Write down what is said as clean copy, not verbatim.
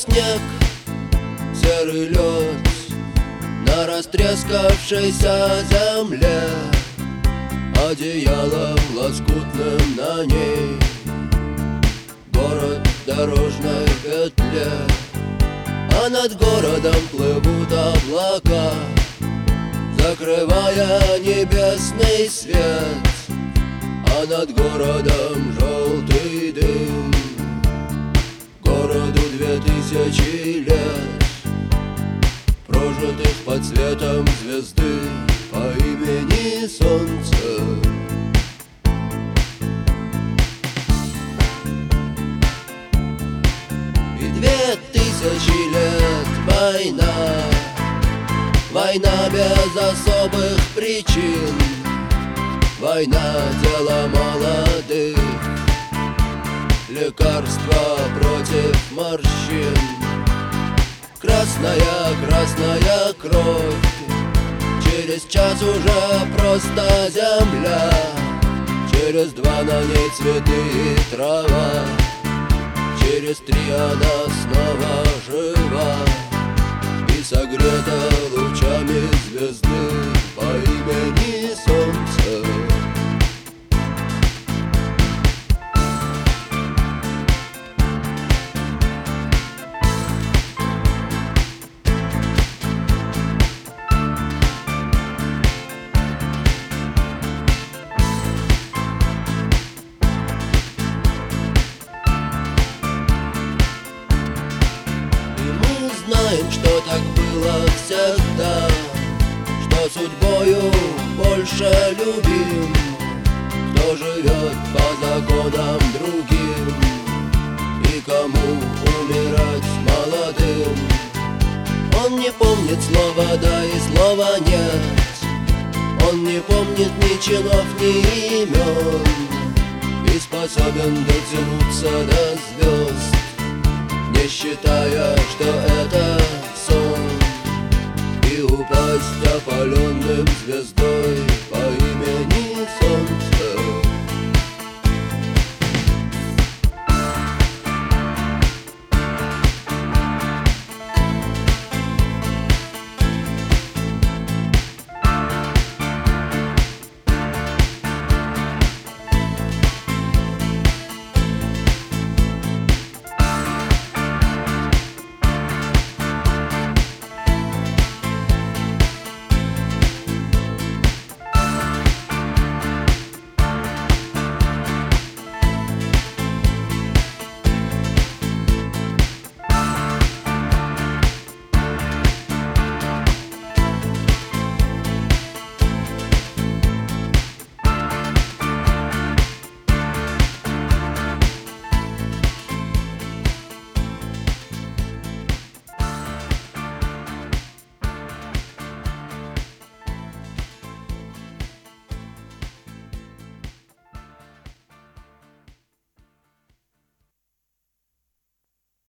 снег, серый лед на растрескавшейся земле, одеялом лоскутным на ней город в дорожной петле. А над городом плывут облака, закрывая небесный свет. А над городом желтый дым, городу 2000 лет, прожитых под светом звезды по имени Солнце. И 2000 лет война, война без особых причин, война — дело молодых, лекарство против морщин. Красная, красная кровь, через час уже просто земля, через 2 на ней цветы и трава, через 3 она снова жива и согрета лучами звезды по имени Солнце. Знаем, что так было всегда, что судьбою больше любим, кто живет по законам другим и кому умирать молодым. Он не помнит слова «да» и слова «нет», он не помнит ни чинов, ни имен и способен дотянуться до звезд, не считая, что это сон, и упасть опаленным звездой по имени Солнце.